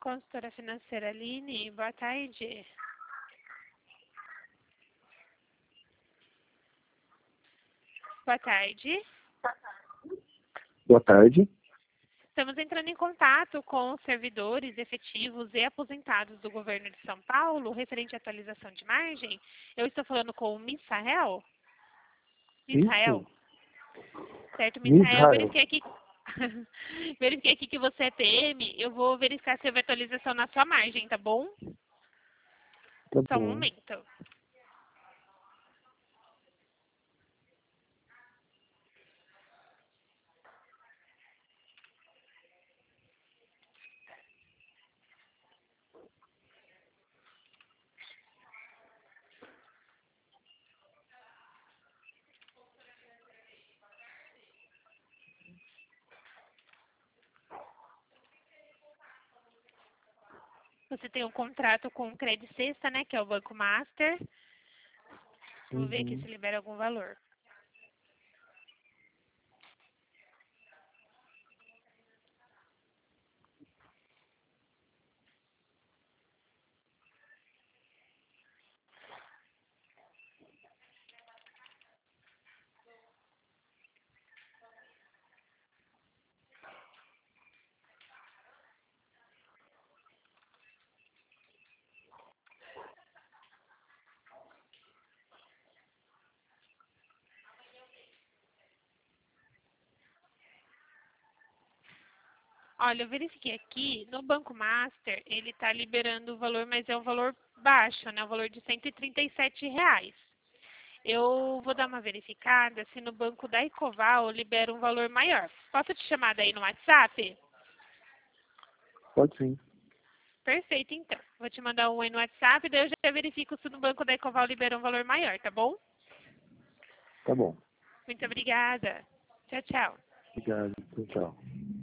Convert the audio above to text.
consultora financeira Aline, boa tarde. Boa tarde. Boa tarde. Estamos entrando em contato com os servidores efetivos e aposentados do governo de São Paulo, referente à atualização de margem. Eu estou falando com o Misael. Misael. Certo, Misael, verifiquei aqui, verifiquei aqui que você é PM. Eu vou verificar se houve atualização na sua margem, tá bom? Tá Só um bom. momento. Você tem um contrato com o Credit Sexta, né, que é o Banco Master. Vou ver aqui se libera algum valor. Olha, eu verifiquei aqui, no Banco Master, ele está liberando o valor, mas é um valor baixo, né? O valor de R$ 137. Eu vou dar uma verificada se no banco da Ecoval libera um valor maior. Posso te chamar daí no WhatsApp? Pode sim. Perfeito, então. Vou te mandar um aí no WhatsApp, daí eu já verifico se no banco da Ecoval libera um valor maior, tá bom? Tá bom. Muito obrigada. Tchau, tchau. Obrigado. Tchau.